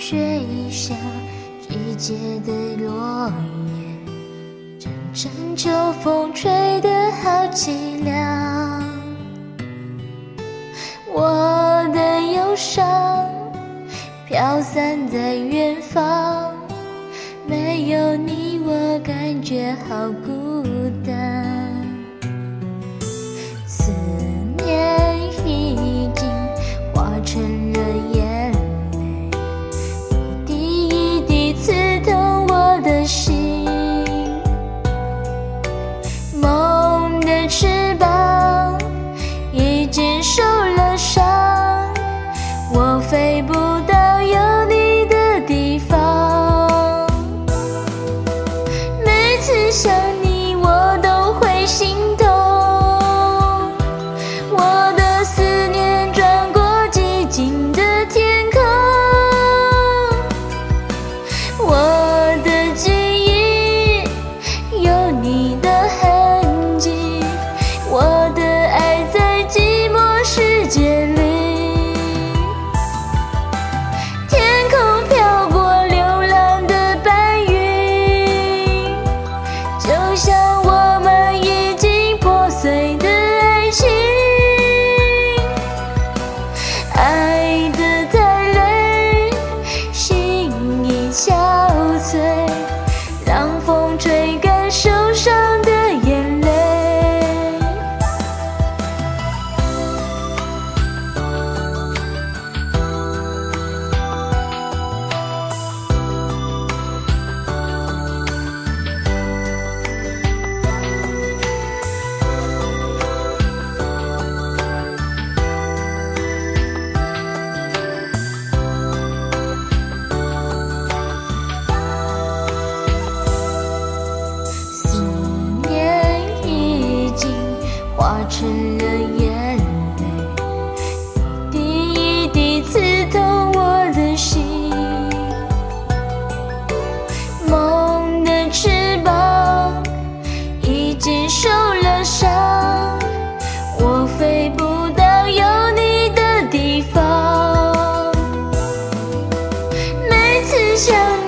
雪一下季节的落叶，阵阵秋风吹得好凄凉。我的忧伤飘散在远方，没有你我感觉好孤单。思念已经化成了眼泪，一滴一滴刺痛我的心。梦的翅膀已经受了伤，我飞不到有你的地方。每次想你我都会心痛，我的思念转过寂静的天空。我的记忆有你的痕迹，我的爱在寂寞世界里。天空飘过流浪的白云，就像我们已经破碎的爱情。爱得太累，心已憔悴，让风吹干受伤的眼泪。思念已经化成了眼泪，一滴一滴刺痛我的心。梦的翅膀已经受了伤，我飞不到有你的地方。每次想